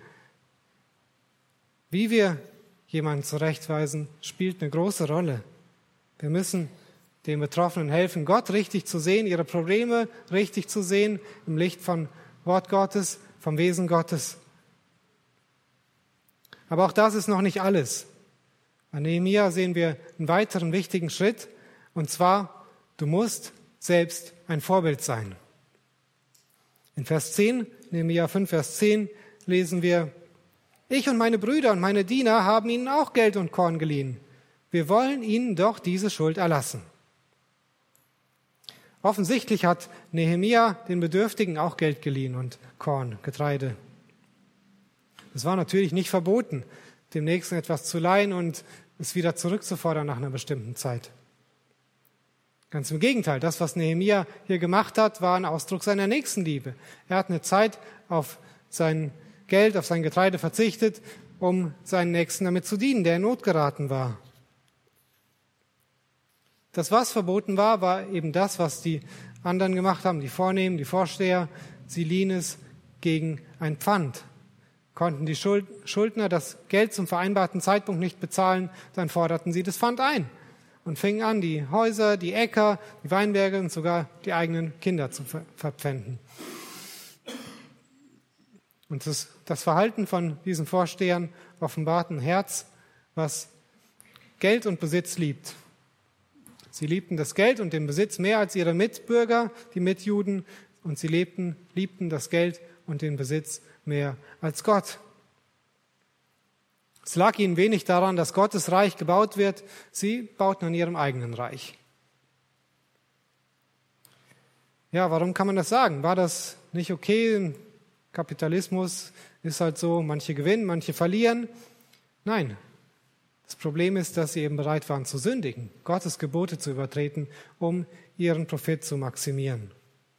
B: Wie wir jemanden zurechtweisen, spielt eine große Rolle. Wir müssen den Betroffenen helfen, Gott richtig zu sehen, ihre Probleme richtig zu sehen, im Licht von Wort Gottes, vom Wesen Gottes. Aber auch das ist noch nicht alles. Bei Nehemia sehen wir einen weiteren wichtigen Schritt, und zwar, du musst selbst ein Vorbild sein. In Vers 10, Nehemia 5, Vers 10, lesen wir, ich und meine Brüder und meine Diener haben ihnen auch Geld und Korn geliehen. Wir wollen ihnen doch diese Schuld erlassen. Offensichtlich hat Nehemia den Bedürftigen auch Geld geliehen und Korn, Getreide. Es war natürlich nicht verboten, dem Nächsten etwas zu leihen und es wieder zurückzufordern nach einer bestimmten Zeit. Ganz im Gegenteil, das, was Nehemia hier gemacht hat, war ein Ausdruck seiner Nächstenliebe. Er hat eine Zeit auf sein Geld, auf sein Getreide verzichtet, um seinen Nächsten damit zu dienen, der in Not geraten war. Das, was verboten war, war eben das, was die anderen gemacht haben, die Vornehmen, die Vorsteher. Sie liehen es gegen ein Pfand. Konnten die Schuldner das Geld zum vereinbarten Zeitpunkt nicht bezahlen, dann forderten sie das Pfand ein und fingen an, die Häuser, die Äcker, die Weinberge und sogar die eigenen Kinder zu verpfänden. Und das Verhalten von diesen Vorstehern offenbart ein Herz, was Geld und Besitz liebt. Sie liebten das Geld und den Besitz mehr als ihre Mitbürger, die Mitjuden, und sie liebten das Geld und den Besitz mehr als Gott. Es lag ihnen wenig daran, dass Gottes Reich gebaut wird. Sie bauten an ihrem eigenen Reich. Ja, warum kann man das sagen? War das nicht okay? Kapitalismus ist halt so, manche gewinnen, manche verlieren. Nein, das Problem ist, dass sie eben bereit waren zu sündigen, Gottes Gebote zu übertreten, um ihren Profit zu maximieren.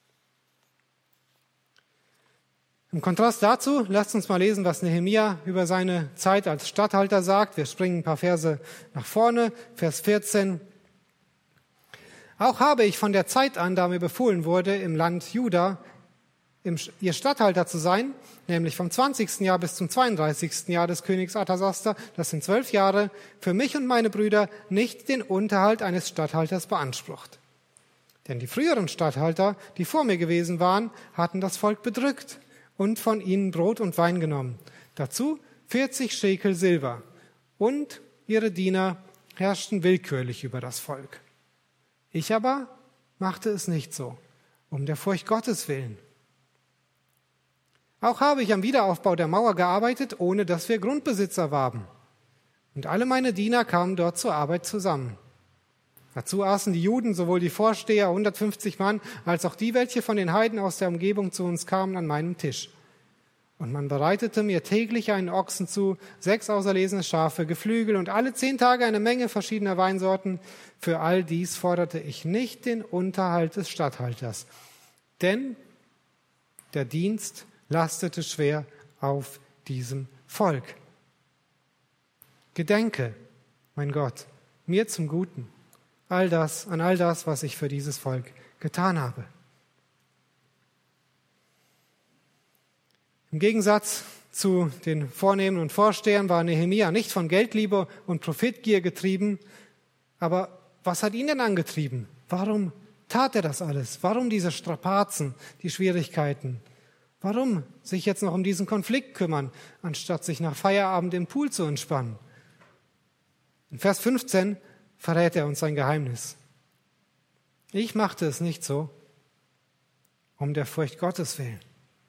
B: Im Kontrast dazu, lasst uns mal lesen, was Nehemia über seine Zeit als Statthalter sagt. Wir springen ein paar Verse nach vorne. Vers 14. Auch habe ich von der Zeit an, da mir befohlen wurde, im Land Juda ihr Statthalter zu sein, nämlich vom 20. Jahr bis zum 32. Jahr des Königs Artasaster, das sind 12 Jahre, für mich und meine Brüder nicht den Unterhalt eines Statthalters beansprucht. Denn die früheren Statthalter, die vor mir gewesen waren, hatten das Volk bedrückt und von ihnen Brot und Wein genommen. Dazu 40 Schekel Silber. Und ihre Diener herrschten willkürlich über das Volk. Ich aber machte es nicht so, um der Furcht Gottes willen. Auch habe ich am Wiederaufbau der Mauer gearbeitet, ohne dass wir Grundbesitzer waren. Und alle meine Diener kamen dort zur Arbeit zusammen. Dazu aßen die Juden, sowohl die Vorsteher, 150 Mann, als auch die, welche von den Heiden aus der Umgebung zu uns kamen, an meinem Tisch. Und man bereitete mir täglich einen Ochsen zu, 6 auserlesene Schafe, Geflügel und alle 10 Tage eine Menge verschiedener Weinsorten. Für all dies forderte ich nicht den Unterhalt des Statthalters, denn der Dienst lastete schwer auf diesem Volk. Gedenke, mein Gott, mir zum Guten, an all das, was ich für dieses Volk getan habe. Im Gegensatz zu den Vornehmen und Vorstehern war Nehemia nicht von Geldliebe und Profitgier getrieben. Aber was hat ihn denn angetrieben? Warum tat er das alles? Warum diese Strapazen, die Schwierigkeiten? Warum sich jetzt noch um diesen Konflikt kümmern, anstatt sich nach Feierabend im Pool zu entspannen? In Vers 15 verrät er uns sein Geheimnis. Ich machte es nicht so, um der Furcht Gottes willen.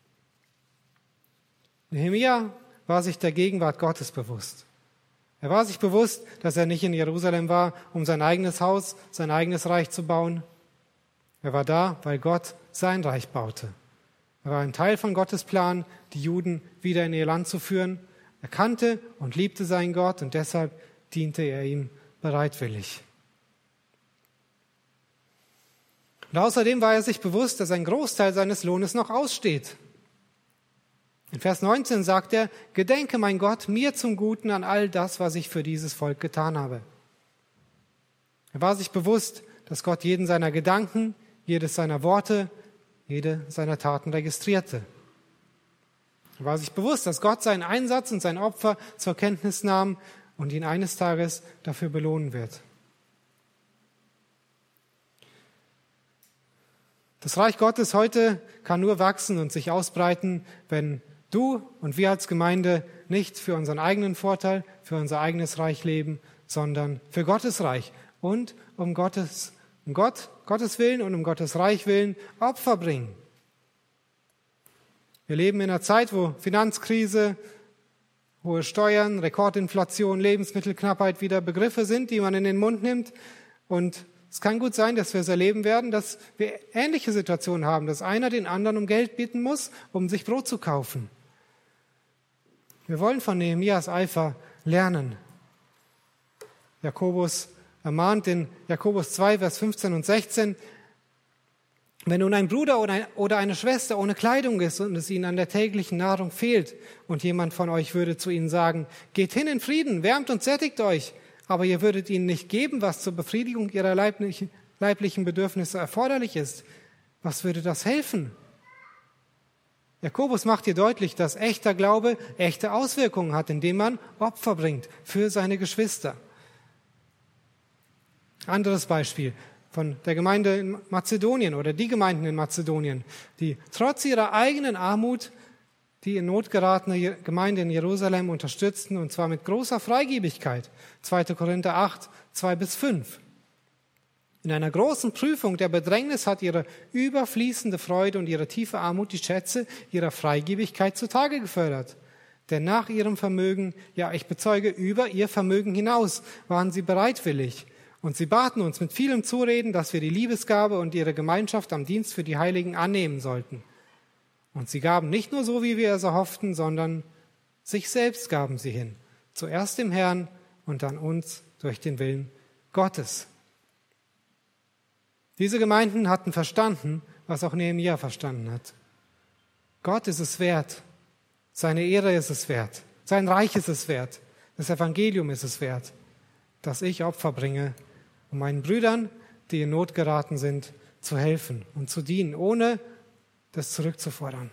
B: Nehemia war sich der Gegenwart Gottes bewusst. Er war sich bewusst, dass er nicht in Jerusalem war, um sein eigenes Haus, sein eigenes Reich zu bauen. Er war da, weil Gott sein Reich baute. Er war ein Teil von Gottes Plan, die Juden wieder in ihr Land zu führen. Er kannte und liebte seinen Gott und deshalb diente er ihm bereitwillig. Und außerdem war er sich bewusst, dass ein Großteil seines Lohnes noch aussteht. In Vers 19 sagt er, gedenke, mein Gott, mir zum Guten an all das, was ich für dieses Volk getan habe. Er war sich bewusst, dass Gott jeden seiner Gedanken, jedes seiner Worte, jede seiner Taten registrierte. Er war sich bewusst, dass Gott seinen Einsatz und sein Opfer zur Kenntnis nahm und ihn eines Tages dafür belohnen wird. Das Reich Gottes heute kann nur wachsen und sich ausbreiten, wenn du und wir als Gemeinde nicht für unseren eigenen Vorteil, für unser eigenes Reich leben, sondern für Gottes Reich und um Gottes Willen und um Gottes Reich willen Opfer bringen. Wir leben in einer Zeit, wo Finanzkrise, hohe Steuern, Rekordinflation, Lebensmittelknappheit wieder Begriffe sind, die man in den Mund nimmt. Und es kann gut sein, dass wir es erleben werden, dass wir ähnliche Situationen haben, dass einer den anderen um Geld bitten muss, um sich Brot zu kaufen. Wir wollen von Nehemias Eifer lernen. Jakobus ermahnt in Jakobus 2, Vers 15 und 16, wenn nun ein Bruder oder eine Schwester ohne Kleidung ist und es ihnen an der täglichen Nahrung fehlt und jemand von euch würde zu ihnen sagen, geht hin in Frieden, wärmt und sättigt euch, aber ihr würdet ihnen nicht geben, was zur Befriedigung ihrer leiblichen Bedürfnisse erforderlich ist, was würde das helfen? Jakobus macht hier deutlich, dass echter Glaube echte Auswirkungen hat, indem man Opfer bringt für seine Geschwister. Anderes Beispiel von der Gemeinde in Mazedonien oder die Gemeinden in Mazedonien, die trotz ihrer eigenen Armut die in Not geratene Gemeinde in Jerusalem unterstützten, und zwar mit großer Freigebigkeit. 2. Korinther 8, 2-5. In einer großen Prüfung der Bedrängnis hat ihre überfließende Freude und ihre tiefe Armut die Schätze ihrer Freigebigkeit zutage gefördert. Denn nach ihrem Vermögen, ja, ich bezeuge, über ihr Vermögen hinaus, waren sie bereitwillig. Und sie baten uns mit vielem Zureden, dass wir die Liebesgabe und ihre Gemeinschaft am Dienst für die Heiligen annehmen sollten. Und sie gaben nicht nur so, wie wir es erhofften, sondern sich selbst gaben sie hin. Zuerst dem Herrn und dann uns durch den Willen Gottes. Diese Gemeinden hatten verstanden, was auch Nehemia verstanden hat. Gott ist es wert. Seine Ehre ist es wert. Sein Reich ist es wert. Das Evangelium ist es wert, dass ich Opfer bringe, um meinen Brüdern, die in Not geraten sind, zu helfen und zu dienen, ohne das zurückzufordern.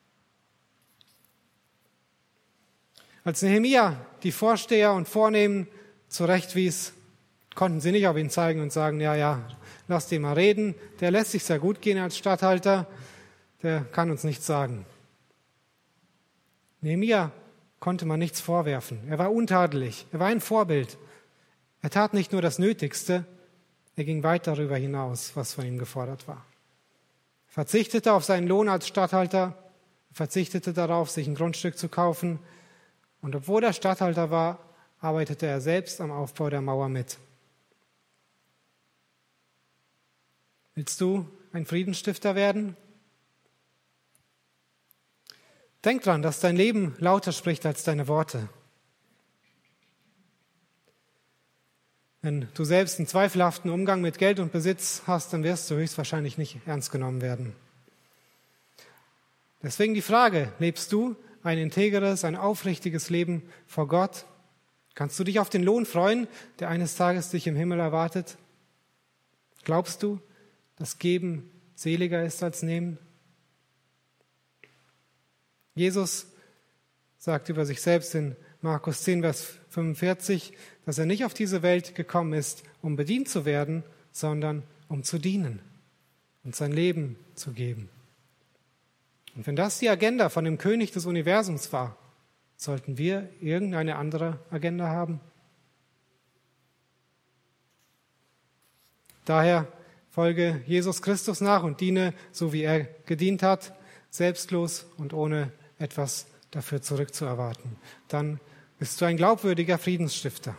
B: Als Nehemia die Vorsteher und Vornehmen zurechtwies, konnten sie nicht auf ihn zeigen und sagen, ja, lass den mal reden, der lässt sich sehr gut gehen als Statthalter, der kann uns nichts sagen. Nehemia konnte man nichts vorwerfen. Er war untadelig, er war ein Vorbild. Er tat nicht nur das Nötigste, er ging weit darüber hinaus, was von ihm gefordert war. Er verzichtete auf seinen Lohn als Statthalter, er verzichtete darauf, sich ein Grundstück zu kaufen. Und obwohl er Statthalter war, arbeitete er selbst am Aufbau der Mauer mit. Willst du ein Friedensstifter werden? Denk dran, dass dein Leben lauter spricht als deine Worte. Wenn du selbst einen zweifelhaften Umgang mit Geld und Besitz hast, dann wirst du höchstwahrscheinlich nicht ernst genommen werden. Deswegen die Frage, lebst du ein integeres, ein aufrichtiges Leben vor Gott? Kannst du dich auf den Lohn freuen, der eines Tages dich im Himmel erwartet? Glaubst du, dass Geben seliger ist als Nehmen? Jesus sagt über sich selbst in Markus 10, Vers 45, dass er nicht auf diese Welt gekommen ist, um bedient zu werden, sondern um zu dienen und sein Leben zu geben. Und wenn das die Agenda von dem König des Universums war, sollten wir irgendeine andere Agenda haben? Daher folge Jesus Christus nach und diene, so wie er gedient hat, selbstlos und ohne etwas dafür zurückzuerwarten. Dann bist du ein glaubwürdiger Friedensstifter.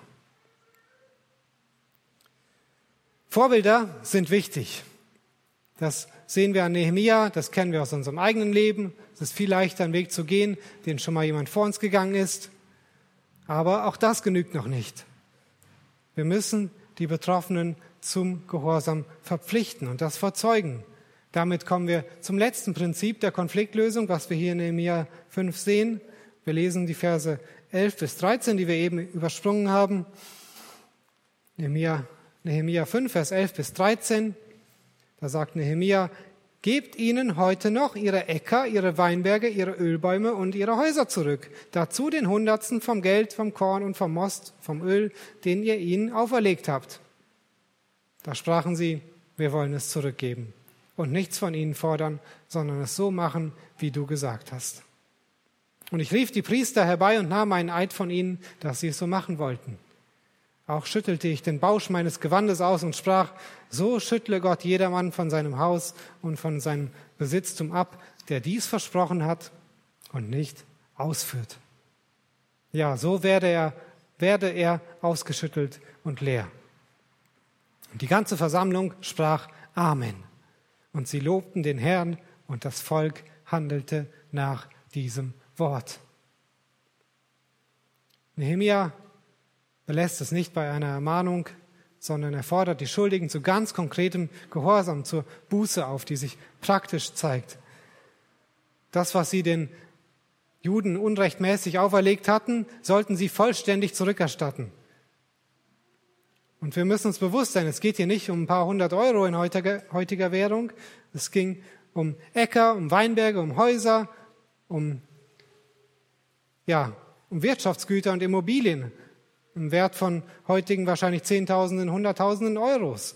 B: Vorbilder sind wichtig. Das sehen wir an Nehemia, das kennen wir aus unserem eigenen Leben. Es ist viel leichter, einen Weg zu gehen, den schon mal jemand vor uns gegangen ist. Aber auch das genügt noch nicht. Wir müssen die Betroffenen zum Gehorsam verpflichten und das vorzeugen. Damit kommen wir zum letzten Prinzip der Konfliktlösung, was wir hier in Nehemia 5 sehen. Wir lesen die Verse 11 bis 13, die wir eben übersprungen haben. Nehemia 5, Vers 11 bis 13. Da sagt Nehemia: Gebt ihnen heute noch ihre Äcker, ihre Weinberge, ihre Ölbäume und ihre Häuser zurück. Dazu den Hundertsten vom Geld, vom Korn und vom Most, vom Öl, den ihr ihnen auferlegt habt. Da sprachen sie: Wir wollen es zurückgeben und nichts von ihnen fordern, sondern es so machen, wie du gesagt hast. Und ich rief die Priester herbei und nahm einen Eid von ihnen, dass sie es so machen wollten. Auch schüttelte ich den Bausch meines Gewandes aus und sprach: So schüttle Gott jedermann von seinem Haus und von seinem Besitztum ab, der dies versprochen hat und nicht ausführt. Ja, so werde er ausgeschüttelt und leer. Und die ganze Versammlung sprach Amen. Und sie lobten den Herrn, und das Volk handelte nach diesem Wort. Nehemia belässt es nicht bei einer Ermahnung, sondern er fordert die Schuldigen zu ganz konkretem Gehorsam, zur Buße auf, die sich praktisch zeigt. Das, was sie den Juden unrechtmäßig auferlegt hatten, sollten sie vollständig zurückerstatten. Und wir müssen uns bewusst sein, es geht hier nicht um ein paar 100 Euro in heutiger Währung. Es ging um Äcker, um Weinberge, um Häuser, um Wirtschaftsgüter und Immobilien im Wert von heutigen wahrscheinlich Zehntausenden, Hunderttausenden Euros.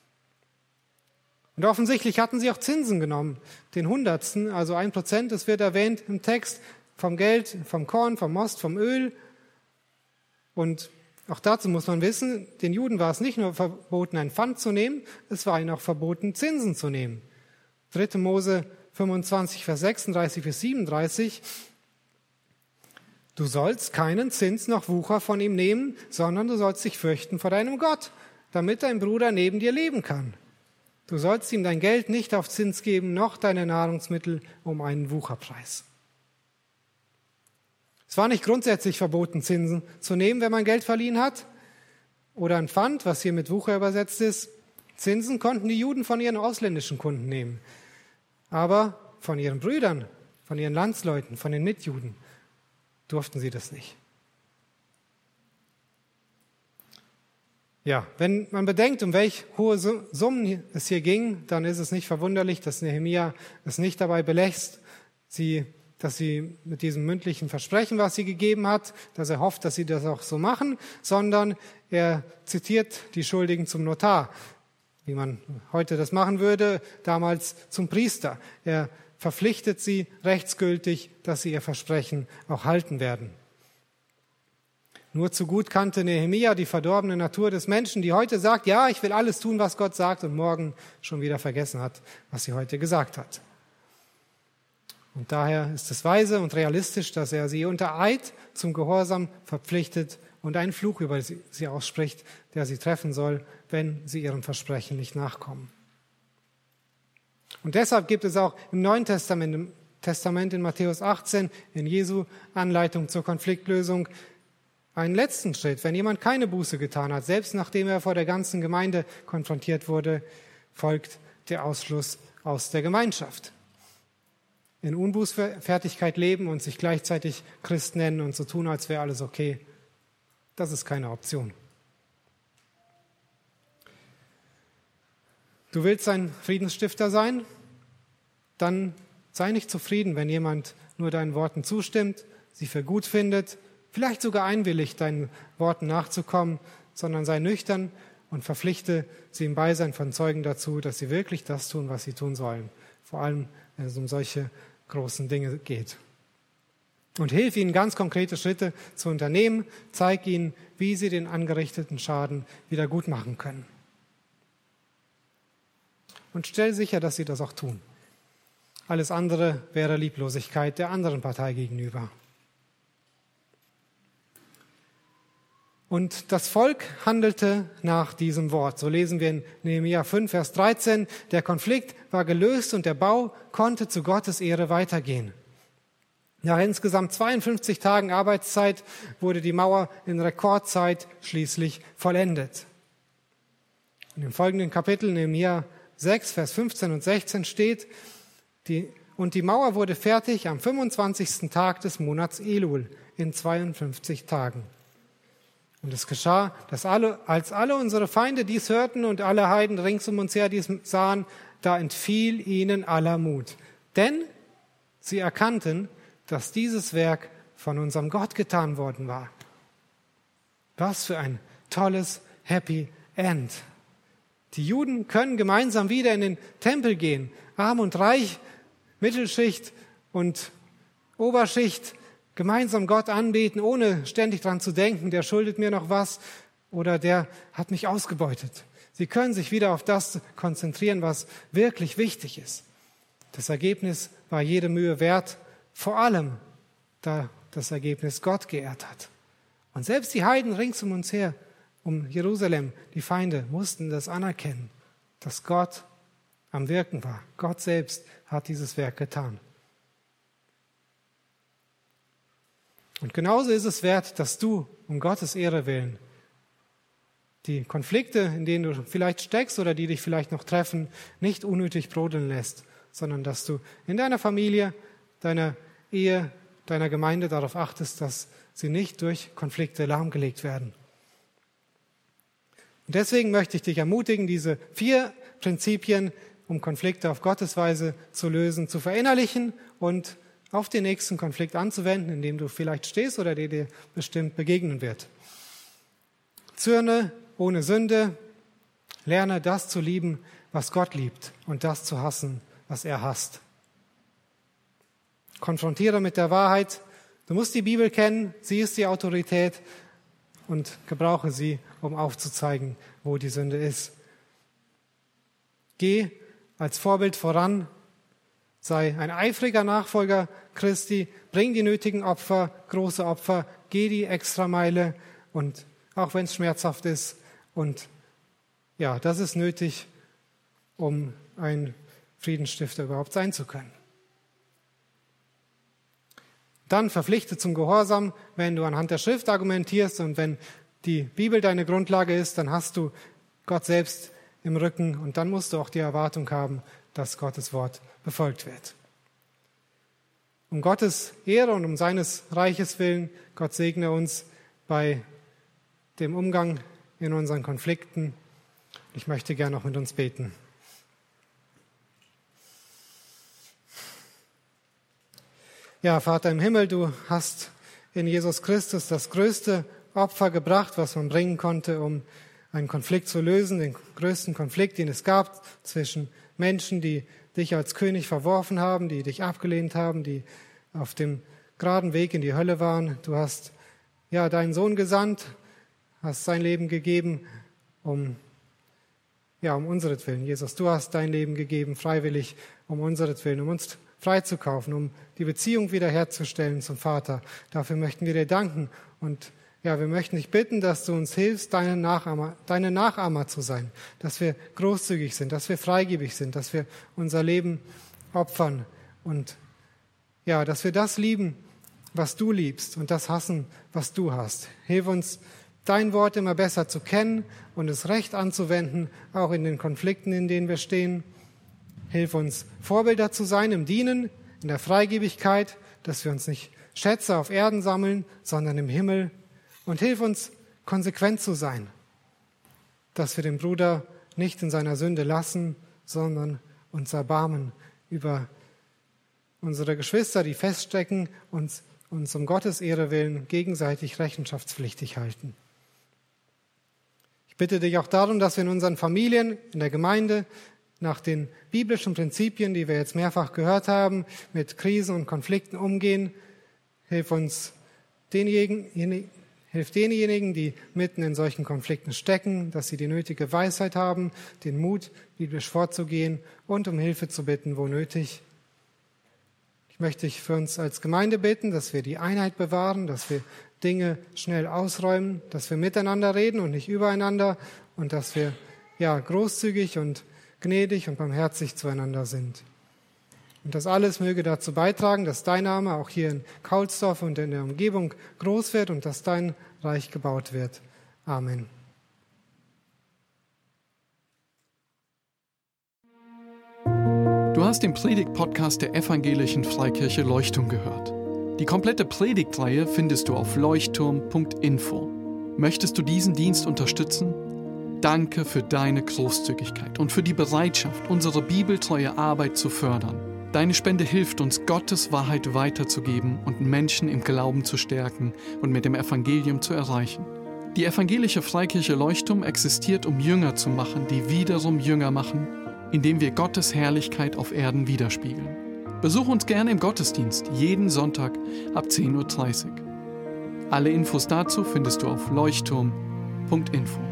B: Und offensichtlich hatten sie auch Zinsen genommen, den Hundertsten, also 1%, das wird erwähnt im Text, vom Geld, vom Korn, vom Most, vom Öl. Und auch dazu muss man wissen, den Juden war es nicht nur verboten, ein Pfand zu nehmen, es war ihnen auch verboten, Zinsen zu nehmen. 3. Mose 25, Vers 36 bis 37. Du sollst keinen Zins noch Wucher von ihm nehmen, sondern du sollst dich fürchten vor deinem Gott, damit dein Bruder neben dir leben kann. Du sollst ihm dein Geld nicht auf Zins geben, noch deine Nahrungsmittel um einen Wucherpreis. Es war nicht grundsätzlich verboten, Zinsen zu nehmen, wenn man Geld verliehen hat. Oder ein Pfand, was hier mit Wucher übersetzt ist. Zinsen konnten die Juden von ihren ausländischen Kunden nehmen. Aber von ihren Brüdern, von ihren Landsleuten, von den Mitjuden durften sie das nicht. Ja, wenn man bedenkt, um welche hohe Summen es hier ging, dann ist es nicht verwunderlich, dass Nehemia es nicht dabei belässt, dass sie mit diesem mündlichen Versprechen, was sie gegeben hat, dass er hofft, dass sie das auch so machen, sondern er zitiert die Schuldigen zum Notar, wie man heute das machen würde, damals zum Priester. Er verpflichtet sie rechtsgültig, dass sie ihr Versprechen auch halten werden. Nur zu gut kannte Nehemia die verdorbene Natur des Menschen, die heute sagt, ja, ich will alles tun, was Gott sagt, und morgen schon wieder vergessen hat, was sie heute gesagt hat. Und daher ist es weise und realistisch, dass er sie unter Eid zum Gehorsam verpflichtet und einen Fluch über sie ausspricht, der sie treffen soll, wenn sie ihrem Versprechen nicht nachkommen. Und deshalb gibt es auch im Neuen Testament in Matthäus 18, in Jesu Anleitung zur Konfliktlösung, einen letzten Schritt. Wenn jemand keine Buße getan hat, selbst nachdem er vor der ganzen Gemeinde konfrontiert wurde, folgt der Ausschluss aus der Gemeinschaft. In Unbußfertigkeit leben und sich gleichzeitig Christ nennen und so tun, als wäre alles okay, das ist keine Option. Du willst ein Friedensstifter sein? Dann sei nicht zufrieden, wenn jemand nur deinen Worten zustimmt, sie für gut findet, vielleicht sogar einwilligt, deinen Worten nachzukommen, sondern sei nüchtern und verpflichte sie im Beisein von Zeugen dazu, dass sie wirklich das tun, was sie tun sollen. Vor allem, wenn es um solche großen Dinge geht. Und hilf ihnen, ganz konkrete Schritte zu unternehmen. Zeig ihnen, wie sie den angerichteten Schaden wieder gut machen können. Und stell sicher, dass sie das auch tun. Alles andere wäre Lieblosigkeit der anderen Partei gegenüber. Und das Volk handelte nach diesem Wort. So lesen wir in Nehemia 5, Vers 13. Der Konflikt war gelöst und der Bau konnte zu Gottes Ehre weitergehen. Nach insgesamt 52 Tagen Arbeitszeit wurde die Mauer in Rekordzeit schließlich vollendet. Und im folgenden Kapitel, Nehemia 6, Vers 15 und 16 steht, die Mauer wurde fertig am 25. Tag des Monats Elul in 52 Tagen. Und es geschah, dass als alle unsere Feinde dies hörten und alle Heiden rings um uns her dies sahen, da entfiel ihnen aller Mut. Denn sie erkannten, dass dieses Werk von unserem Gott getan worden war. Was für ein tolles Happy End. Die Juden können gemeinsam wieder in den Tempel gehen. Arm und Reich, Mittelschicht und Oberschicht gemeinsam Gott anbeten, ohne ständig dran zu denken, der schuldet mir noch was oder der hat mich ausgebeutet. Sie können sich wieder auf das konzentrieren, was wirklich wichtig ist. Das Ergebnis war jede Mühe wert, vor allem, da das Ergebnis Gott geehrt hat. Und selbst die Heiden rings um uns her, um Jerusalem, die Feinde, mussten das anerkennen, dass Gott am Wirken war. Gott selbst hat dieses Werk getan. Und genauso ist es wert, dass du um Gottes Ehre willen die Konflikte, in denen du vielleicht steckst oder die dich vielleicht noch treffen, nicht unnötig brodeln lässt, sondern dass du in deiner Familie, deiner Ehe, deiner Gemeinde darauf achtest, dass sie nicht durch Konflikte lahmgelegt werden. Und deswegen möchte ich dich ermutigen, diese 4 Prinzipien, um Konflikte auf Gottes Weise zu lösen, zu verinnerlichen und auf den nächsten Konflikt anzuwenden, in dem du vielleicht stehst oder der dir bestimmt begegnen wird. Zürne ohne Sünde, lerne das zu lieben, was Gott liebt und das zu hassen, was er hasst. Konfrontiere mit der Wahrheit. Du musst die Bibel kennen, sie ist die Autorität und gebrauche sie, um aufzuzeigen, wo die Sünde ist. Geh als Vorbild voran, sei ein eifriger Nachfolger Christi, bring die nötigen Opfer, große Opfer, geh die Extrameile und auch wenn es schmerzhaft ist und ja, das ist nötig, um ein Friedensstifter überhaupt sein zu können. Dann verpflichte zum Gehorsam, wenn du anhand der Schrift argumentierst und wenn die Bibel deine Grundlage ist, dann hast du Gott selbst im Rücken und dann musst du auch die Erwartung haben, dass Gottes Wort befolgt wird. Um Gottes Ehre und um seines Reiches willen, Gott segne uns bei dem Umgang in unseren Konflikten. Ich möchte gerne noch mit uns beten. Ja, Vater im Himmel, du hast in Jesus Christus das größte Opfer gebracht, was man bringen konnte, um einen Konflikt zu lösen, den größten Konflikt, den es gab zwischen Menschen, die dich als König verworfen haben, die dich abgelehnt haben, die auf dem geraden Weg in die Hölle waren. Du hast ja deinen Sohn gesandt, hast sein Leben gegeben, um unseretwillen. Jesus, du hast dein Leben gegeben, freiwillig, um unseretwillen, um uns freizukaufen, um die Beziehung wiederherzustellen zum Vater. Dafür möchten wir dir danken und ja, wir möchten dich bitten, dass du uns hilfst, deine Nachahmer zu sein, dass wir großzügig sind, dass wir freigebig sind, dass wir unser Leben opfern und ja, dass wir das lieben, was du liebst und das hassen, was du hast. Hilf uns, dein Wort immer besser zu kennen und es recht anzuwenden, auch in den Konflikten, in denen wir stehen. Hilf uns, Vorbilder zu sein im Dienen, in der Freigebigkeit, dass wir uns nicht Schätze auf Erden sammeln, sondern im Himmel. Und hilf uns, konsequent zu sein, dass wir den Bruder nicht in seiner Sünde lassen, sondern uns erbarmen über unsere Geschwister, die feststecken, uns um Gottes Ehre willen gegenseitig rechenschaftspflichtig halten. Ich bitte dich auch darum, dass wir in unseren Familien, in der Gemeinde, nach den biblischen Prinzipien, die wir jetzt mehrfach gehört haben, mit Krisen und Konflikten umgehen. Hilf denjenigen, die mitten in solchen Konflikten stecken, dass sie die nötige Weisheit haben, den Mut, biblisch vorzugehen und um Hilfe zu bitten, wo nötig. Ich möchte dich für uns als Gemeinde bitten, dass wir die Einheit bewahren, dass wir Dinge schnell ausräumen, dass wir miteinander reden und nicht übereinander und dass wir großzügig und gnädig und barmherzig zueinander sind. Und das alles möge dazu beitragen, dass dein Name auch hier in Kaulsdorf und in der Umgebung groß wird und dass dein Reich gebaut wird. Amen.
A: Du hast den Predigt-Podcast der Evangelischen Freikirche Leuchtung gehört. Die komplette Predigtreihe findest du auf leuchtturm.info. Möchtest du diesen Dienst unterstützen? Danke für deine Großzügigkeit und für die Bereitschaft, unsere bibeltreue Arbeit zu fördern. Deine Spende hilft uns, Gottes Wahrheit weiterzugeben und Menschen im Glauben zu stärken und mit dem Evangelium zu erreichen. Die Evangelische Freikirche Leuchtturm existiert, um Jünger zu machen, die wiederum Jünger machen, indem wir Gottes Herrlichkeit auf Erden widerspiegeln. Besuch uns gerne im Gottesdienst, jeden Sonntag ab 10:30 Uhr. Alle Infos dazu findest du auf leuchtturm.info.